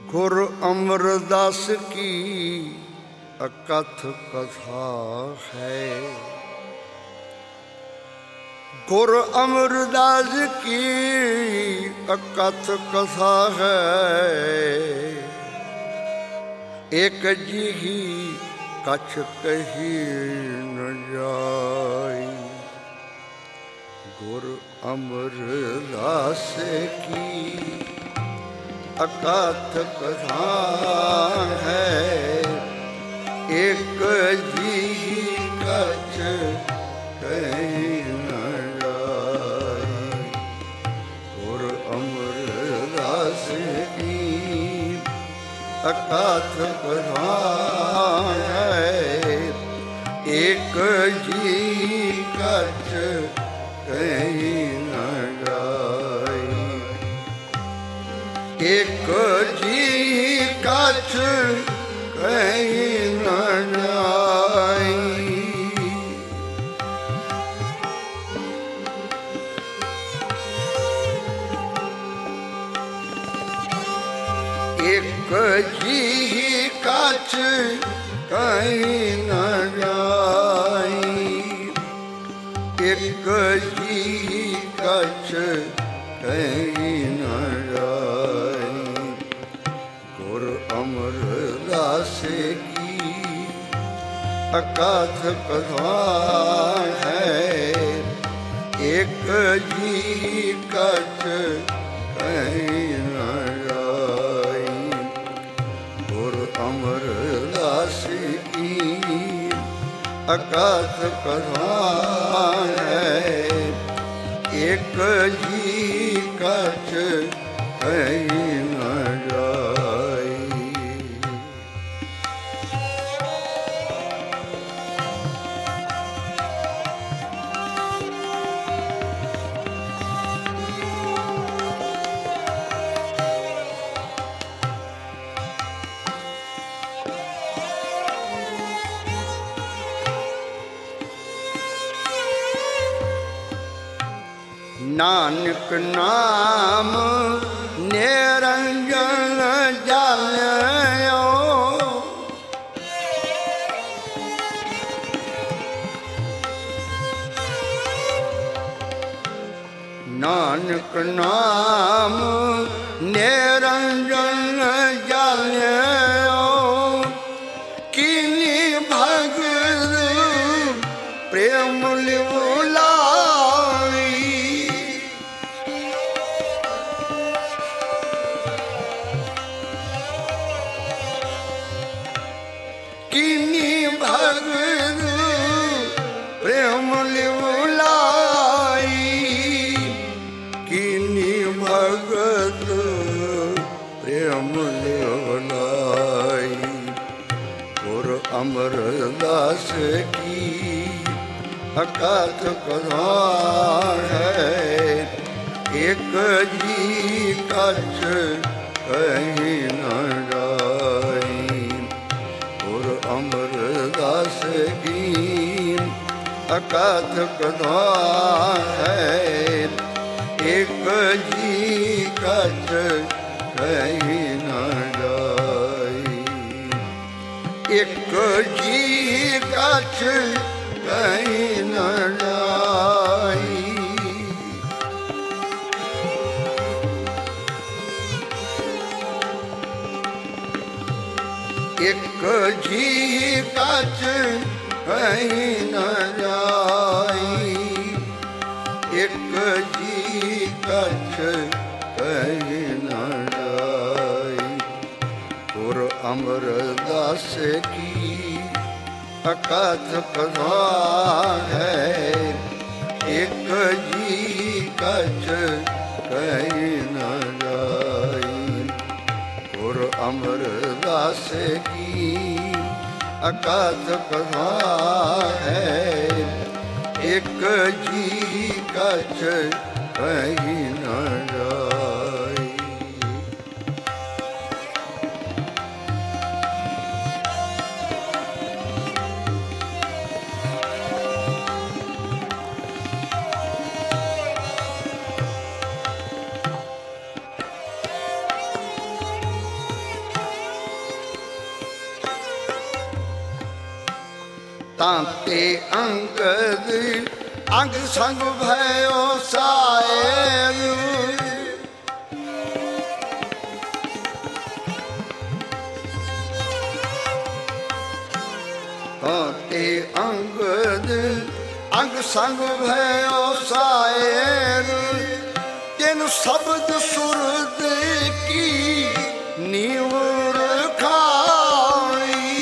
ਗੁਰ ਅਮਰਦਾਸ ਕੀ ਅਕਥ ਕਥਾ ਹੈ। ਗੁਰ ਅਮਰਦਾਸ ਕੀ ਅਕਥ ਕਥਾ ਹੈ। ਇੱਕ ਜਿਹੀ ਕਛ ਕਹੀ ਨ ਜਾਈ। ਗੁਰ ਅਮਰਦਾਸ ਕੀ ਅਕਥ ਕਥਾ ਹੈ। ਇੱਕ ਜਿਹੀ ਕਛ ਕਹੀ ਨ ਜਾਈ। ਗੁਰ ਅਮਰਦਾਸ ਕੀ ਅਕਥ ਕਥਾ ਹੈ। ਇੱਕ ਜਿਹੀ ਕਛ ਕਹੀ ਨ ਜਾਈ। ਇੱਕ ਜਿਹੀ ਕਛ ਕਹੀ ਨ ਜਾਈ। ਇੱਕ ਜਿਹੀ ਕਛ ਕਹੀ ਨ ਜਾਈ। ਇੱਕ ਜਿਹੀ ਕਛ ਕਹੀ ਨ ਜਾਈ। ਗੁਰ ਅਮਰਦਾਸ ਕੀ ਅਕਥ ਕਥਾ ਹੈ। ਇੱਕ ਜਿਹੀ ਕਛ ਕਹੀ ਨ ਜਾਈ। ਗੁਰ ਅਮਰਦਾਸ ਕੀ ਅਕਥ ਕਥਾ ਹੈ। ਇੱਕ ਜਿਹੀ ਕਛ ਕਹੀ ਨ ਜਾਈ। ਨਾਨਕ ਨਾਮ ਨਿਰੰਜਨ ਜਾਲਿਓ। ਨਾਨਕ ਨਾਮ ਨਿਰੰਜਨ ਜਾਲਿਓ। ਕੀਨੀ ਭਗਤ ਪ੍ਰੇਮ ਲਿਵ ਲਾਈ। ਕੀਨੀ ਭਗਤ ਪ੍ਰੇਮ ਲਿਵ ਲਾਈ। ਕੀਨੀ ਭਗਤ ਪ੍ਰੇਮ ਲਿਵ ਲਾਈ। ਗੁਰ ਅਮਰਦਾਸ ਕੀ ਅਕਥ ਕਥਾ ਹੈ। ਇੱਕ ਜਿਹੀ ਕਛ ਕਹੀ ਨ ਜਾਈ। ਗੁਰ ਅਮਰਦਾਸ ਕੀ ਅਕਥ ਕਥਾ ਹੈ। ਇੱਕ ਜਿਹੀ ਕਛ ਕਹੀ ਨ ਜਾਈ। ਇੱਕ ਜਿਹੀ ਕਛ ਕਹੀ ਨ ਜਾਈ। ਇੱਕ ਜਿਹੀ ਕਛ ਕਹੀ ਨ ਜਾਈ। ਇੱਕ ਜਿਹੀ ਕਛ ਕਹੀ ਨ ਜਾਈ। ਗੁਰ ਅਮਰਦਾਸ ਕੀ ਅਕਥ ਕਥਾ ਹੈ। ਇੱਕ ਜਿਹੀ ਕਛ ਕਹੀ ਨ ਜਾਈ। ਗੁਰ ਅਮਰਦਾਸ ਕੀ ਅਕਥ ਕਥਾ ਹੈ। ਇੱਕ ਜਿਹੀ ਕਛ ਕਹੀ ਨ ਜਾਈ। ਤਾਂ ਤੇ ਅੰਗਦ ਅੰਗ ਸੰਗ ਭਇਓ ਸਾਇਰ। ਤਾਂ ਤੇ ਅੰਗਦ ਅੰਗ ਸੰਗ ਭਇਓ ਸਾਇਰ। ਤਿਨ ਸ਼ਬਦ ਸੁਰਦ ਕੀ ਨੀਵ ਰਖਾਈ।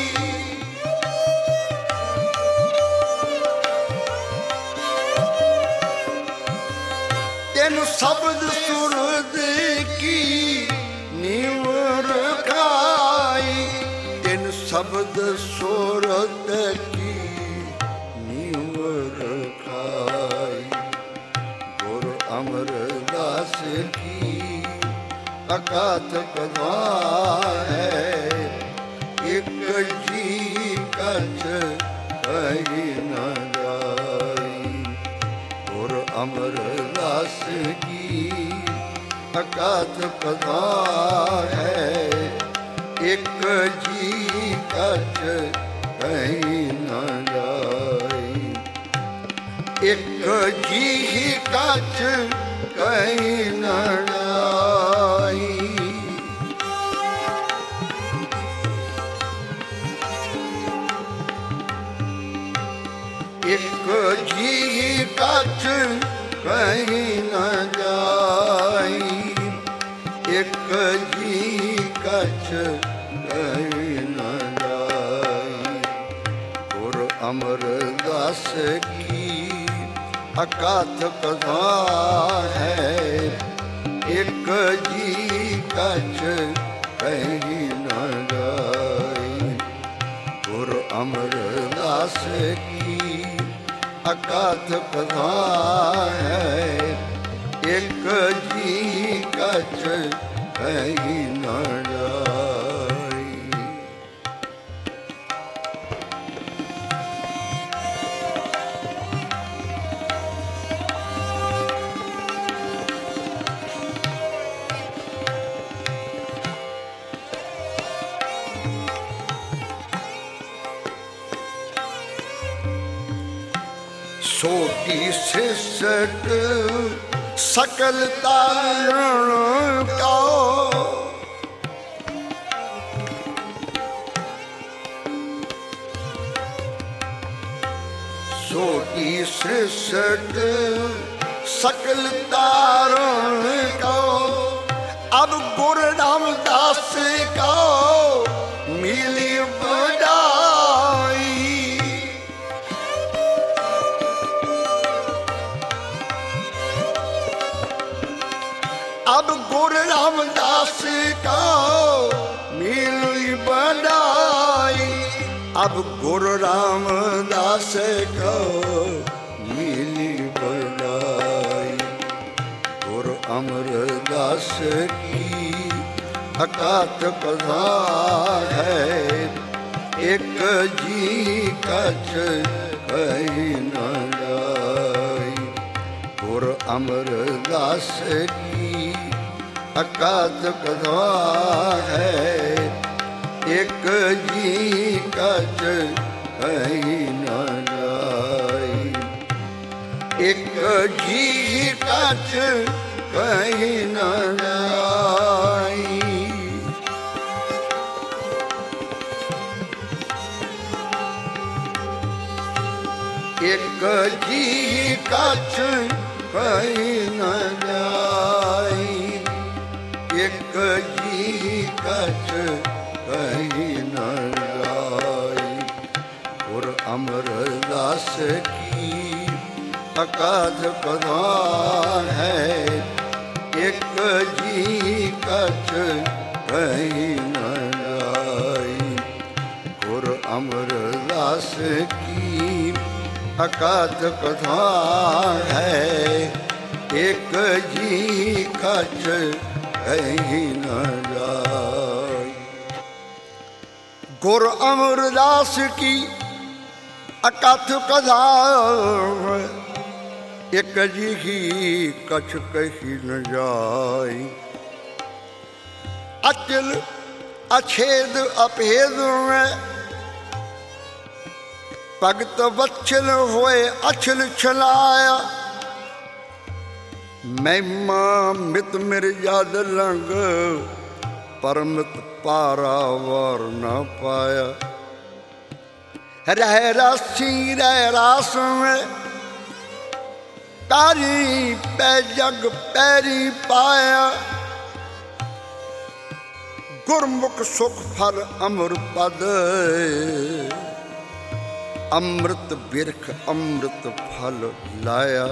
ਤਿਨ ਸ਼ਬਦ ਸੁਰਦ ਕੀ ਨੀਵ ਰਖਾਈ। ਤਿਨ ਸ਼ਬਦ ਸੁਰਦ ਕੀ ਨੀਵ ਰਖਾਈ। ਗੁਰ ਅਮਰਦਾਸ ਕੀ ਅਕਾਤ ਕਥਾ ਹੈ। ਇਕ ਜੀ ਕਛ ਕਹੀ ਨ ਜਾਈ। ਗੁਰ ਅਮਰਦਾਸ ਕੀ ਅਕਾਤ ਕਥਾ ਹੈ। ਇਕ ਜੀ ਕਛ ਕਹੀ ਨ ਜਾਈ। ਇਕ ਜੀ ਕਛ ਕਹੀ ਨ ਜਾਈ। ਇਕ ਜੀ ਕਛ ਕਹੀ ਨ ਜਾਈ। ਇਕ ਜੀ ਕਛ ਕਹੀ ਨ ਜਾਈ। ਗੁਰ ਅਮਰਦਾਸ ਕੀ ਅਕਾਤ ਕਥਾ ਹੈ। ਇਕ ਜੀ ਕਛ ਕਹੀ ਨ ਜਾਈ। ਗੁਰ ਅਮਰਦਾਸ ਕੀ ਅਕਾਤ ਕਥਾ ਹੈ। ਇਕ ਜੀ ਕਛ ਕਹੀ ਨ ਜਾਈ। ਸੋਟੀ ਸਿਸਟ ਸਕਲ ਤਾਰਨ ਕਉ। ਸੋਟੀ ਸਿਸਟ ਸਕਲ ਤਾਰਨ ਕਉ। ਅਬ ਗੁਰ ਰਾਮਦਾਸ ਕਉ ਮਿਲੀ ਵਡਾਈ। अब गुर रामदास का मिली बड़ाई। अब गुर रामदास का मिली बड़ाई। गुर अमरदास की अकात कथा है। एक जी कछ कही न जाई। गुर अमरदास की अकात कथा है। एक जी कछ कही न जाई। एक जी कछ कही न जाई। एक जी कछ कही न जाई। एक जी कछ कही न जाई। गुर अमरदास की अकात कथा है। एक जी कछ कही न जाई। गुर अमरदास की अकात कथा है। एक जी कछ कही न जाई। गुर अमरदास की अकथ कथा एक जी कछ कही न जाई। अचल अछेद अभेद में ਭਗਤ ਵਛਲ ਹੋਏ ਅਛਲ ਛਲਾਇਆ। ਮਹਿਮਾ ਮਿਤ ਮਿਰਜਾਦ ਲੰਗ ਪਰਮਿਤ ਪਾਰਾ ਵਾਰ ਨਾ ਪਾਇਆ। ਰਹਿ ਰਾਸੀ ਰਹਿ ਰਾਸ में ਤਾਰੀ ਪੈ ਜਗ ਪੈਰੀ ਪਾਇਆ। ਗੁਰਮੁਖ ਸੁਖ ਫਲ ਅਮਰ ਪਦ ਅੰਮ੍ਰਿਤ ਬਿਰਖ ਅੰਮ੍ਰਿਤ ਫਲ ਲਾਇਆ।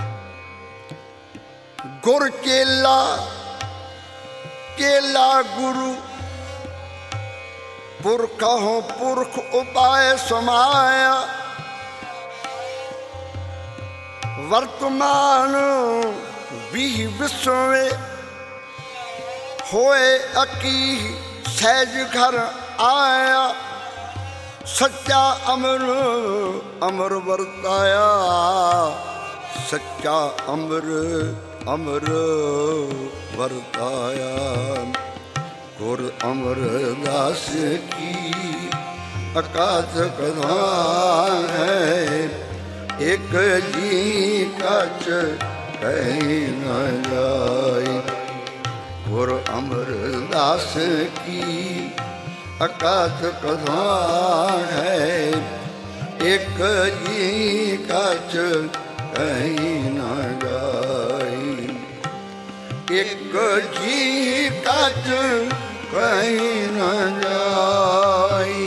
ਗੁਰ ਚੇਲਾ ਚੇਲਾ ਗੁਰੂ ਪੁਰਖੋਂ ਪੁਰਖ ਉਪਾਏ ਸਮਾਇਆ। ਵਰਤਮਾਨ ਵੀਹ ਵਿਸਵੇ ਹੋਏ ਅਕੀ ਸਹਿਜ ਘਰ ਆਇਆ। ਸੱਚਾ ਅਮਰ ਅਮਰ ਵਰਤਾਇਆ। ਸੱਚਾ ਅਮਰ ਅਮਰ ਵਰਤਾਇਆ। ਗੁਰ ਅਮਰਦਾਸ ਕੀ ਅਕਾਥ ਕਥਾ ਹੈ। ਇੱਕ ਜੀ ਕਛ ਕਹਿ ਨ ਜਾਏ। ਗੁਰ ਅਮਰਦਾਸ ਕੀ ਅਕਾਥ ਕਥਾ ਹੈ। ਇੱਕ ਜੀ ਕਛ ਕਹਿ ਨ ਜਾਏ। ਇੱਕ ਜੀ ਕਛ ਕਹਿ ਨ ਜਾਏ।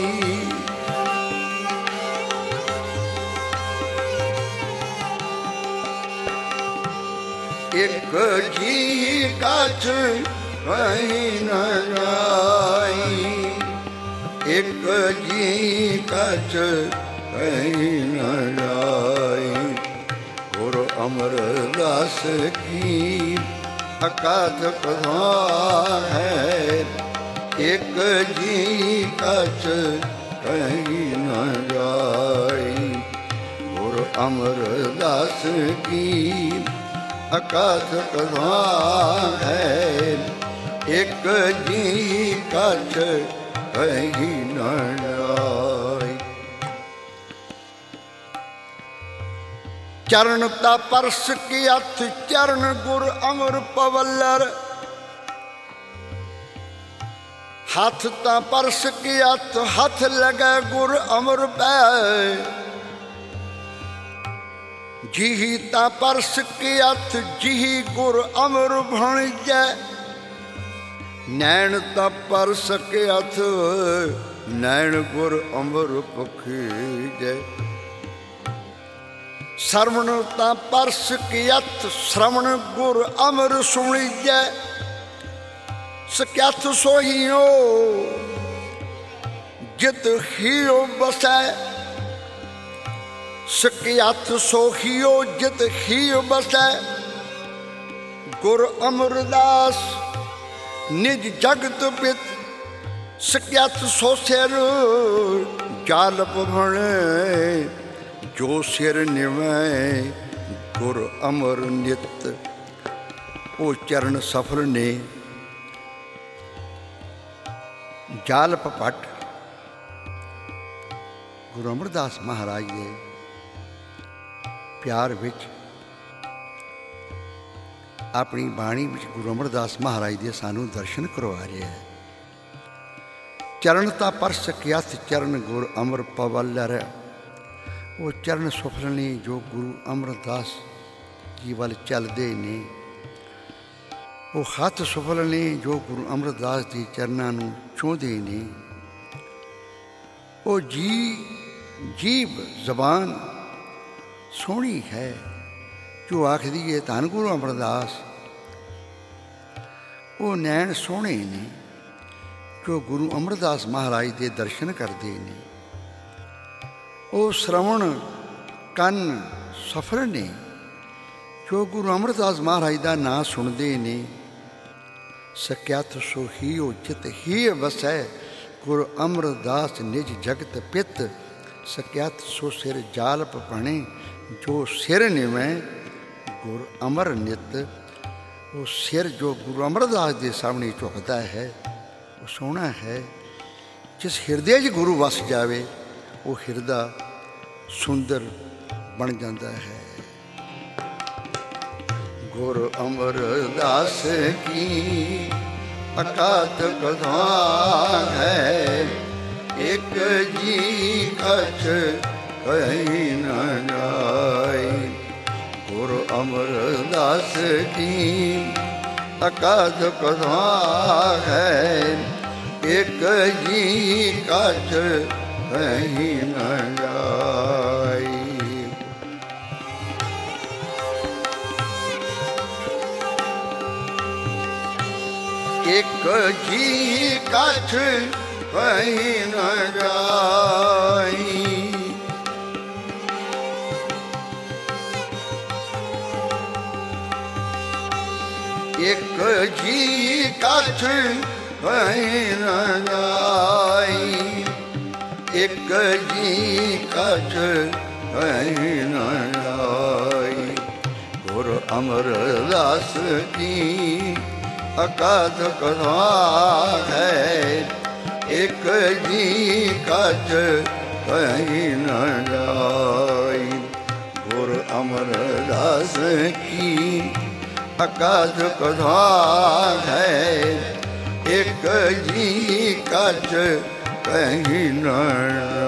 ਇੱਕ ਜੀ ਕਛ ਕਹਿ ਨ ਜਾਏ। ਇੱਕ ਜੀ ਕਛ ਕਹਿ ਨ ਜਾਏ। ਗੁਰ ਅਮਰਦਾਸ ਕੀ ਅਕਾਥ ਕਥਾ ਹੈ। ਇੱਕ ਜੀ ਕਛ ਕਹਿ ਨ ਜਾਏ। ਗੁਰ ਅਮਰਦਾਸ ਕੀ ਅਕਾਥ ਕਥਾ ਹੈ। ਇੱਕ ਜੀ ਕਛ ਕਹਿ ਨ ਜਾਏ। ਚਰਨ ਤਾ ਪਰਸ ਕੀ ਹੱਥ ਚਰਨ ਗੁਰ ਅਮਰ ਪਵੱਲਰ। ਹੱਥ ਤਾ ਪਰਸ ਕੀ ਹੱਥ ਹੱਥ ਲਗੈ ਗੁਰ ਅਮਰ ਪੈ। ਜਿਹੀ ਤਾ ਪਰਸ ਕੀ ਹੱਥ ਜਿਹੀ ਗੁਰ ਅਮਰ ਭਣਜੈ। ਨੈਣ ਤਾ ਪਰਸ ਕੀ ਹੱਥ ਨੈਣ ਗੁਰ ਅਮਰ ਪਖੀਜੈ। ਸਰਵਣ ਤਾ ਪਰਸ ਕੀ ਹੱਥ ਸਰਵਣ ਗੁਰ ਅਮਰ ਸੁਣੀਜੈ। ਸਕਿਆਥ ਸੋਹੀਓ ਜਿਤ ਹੀਓ ਬਸੈ। ਸਕਿਆਥ ਸੋਹੀਓ ਜਿਤ ਹੀਓ ਬਸੈ। ਗੁਰ ਅਮਰਦਾਸ ਨਿਜ ਜਗਤ ਪਿਤ। ਸਕਿਆਥ ਸੋ ਸਿਰ ਜਾਲਪ ਭਣੇ। ਜੋ ਸਿਰ ਨਿਵੈ ਗੁਰ ਅਮਰ ਨਿਤ। ਉਹ ਚਰਨ ਸਫਲ ਨੇ। ਜਾਲਪ ਭੱਟ ਗੁਰੂ ਅਮਰਦਾਸ ਮਹਾਰਾਜ ਦੇ ਪਿਆਰ ਵਿੱਚ ਆਪਣੀ ਬਾਣੀ ਵਿੱਚ ਗੁਰੂ ਅਮਰਦਾਸ ਮਹਾਰਾਜ ਦੇ ਸਾਨੂੰ ਦਰਸ਼ਨ ਕਰਵਾ ਰਿਹਾ ਹੈ। ਚਰਨ ਤਾ ਪਰਸ ਕਿਆਥ ਚਰਨ ਗੁਰ ਅਮਰ ਪਵੱਲਰ। ਉਹ ਚਰਨ ਸਫਲ ਨੇ ਜੋ ਗੁਰੂ ਅਮਰਦਾਸ ਜੀ ਵੱਲ ਚੱਲਦੇ ਨੇ। ਉਹ ਹੱਥ ਸਫਲ ਨੇ ਜੋ ਗੁਰੂ ਅਮਰਦਾਸ ਦੇ ਚਰਨਾਂ ਨੂੰ ਛੂਹਦੇ ਨੇ। ਉਹ ਜੀਭ ਜ਼ਬਾਨ ਸੋਹਣੀ ਹੈ ਜੋ ਆਖਦੀ ਹੈ ਧੰਨ ਗੁਰੂ ਅਮਰਦਾਸ। ਉਹ ਨੈਣ ਸੋਹਣੇ ਨੇ ਜੋ ਗੁਰੂ ਅਮਰਦਾਸ ਮਹਾਰਾਜ ਦੇ ਦਰਸ਼ਨ ਕਰਦੇ ਨੇ। ਉਹ ਸ਼ਰਵਣ ਕੰਨ ਸਫਲ ਨੇ ਜੋ ਗੁਰੂ ਅਮਰਦਾਸ ਮਹਾਰਾਜ ਦਾ ਨਾਂ ਸੁਣਦੇ ਨੇ। ਸਕਿਆਥ ਸੋ ਹੀਓ ਜਿਤ ਹੀ ਵਸੈ। ਗੁਰੂ ਅਮਰਦਾਸ ਨਿਜ ਜਗਤ ਪਿਤ। ਸਕਿਆਥ ਸੋ ਸਿਰ ਜਾਲਪ ਭਣੇ। ਜੋ ਸਿਰ ਨਿਵੈ ਗੁਰ ਅਮਰ ਨਿਤ। ਉਹ ਸਿਰ ਜੋ ਗੁਰੂ ਅਮਰਦਾਸ ਦੇ ਸਾਹਮਣੇ ਝੁਕਦਾ ਹੈ ਉਹ ਸੋਹਣਾ ਹੈ। ਜਿਸ ਹਿਰਦੇ 'ਚ ਗੁਰੂ ਵਸ ਜਾਵੇ ਉਹ ਹਿਰਦਾ ਸੁੰਦਰ ਬਣ ਜਾਂਦਾ ਹੈ। ਗੁਰ ਅਮਰਦਾਸ ਕੀ ਅਕਾਤ ਕਥਾ ਹੈ, ਇੱਕ ਜੀ ਕਛ ਕਹੀ ਨ ਜਾਏ। ਗੁਰ ਅਮਰਦਾਸ ਕੀ ਅਕਾਤ ਕਥਾ ਹੈ, ਇੱਕ ਜੀ ਕਛ ਕਹੀ ਨ ਜਾਏ। ਇੱਕ ਜੀ ਕਛ ਕਹੀ ਨ ਜਾਈ। ਇੱਕ ਜੀ ਕਛ ਕਹੀ ਨ ਜਾਈ। ਇੱਕ ਜੀ ਕਛ ਕਹੀ ਨ ਜਾਈ। ਗੁਰ ਅਮਰਦਾਸ ਕੀ ਅਕਾਤ ਕਥਾ ਹੈ, ਇੱਕ ਜੀ ਕਛ ਕਹੀ ਨ ਜਾਈ। ਗੁਰ ਅਮਰਦਾਸ ਕੀ ਅਕਾਤ ਕਥਾ ਹੈ, ਇੱਕ ਜੀ ਕਛ ਕਹੀ ਨ ਜਾਈ।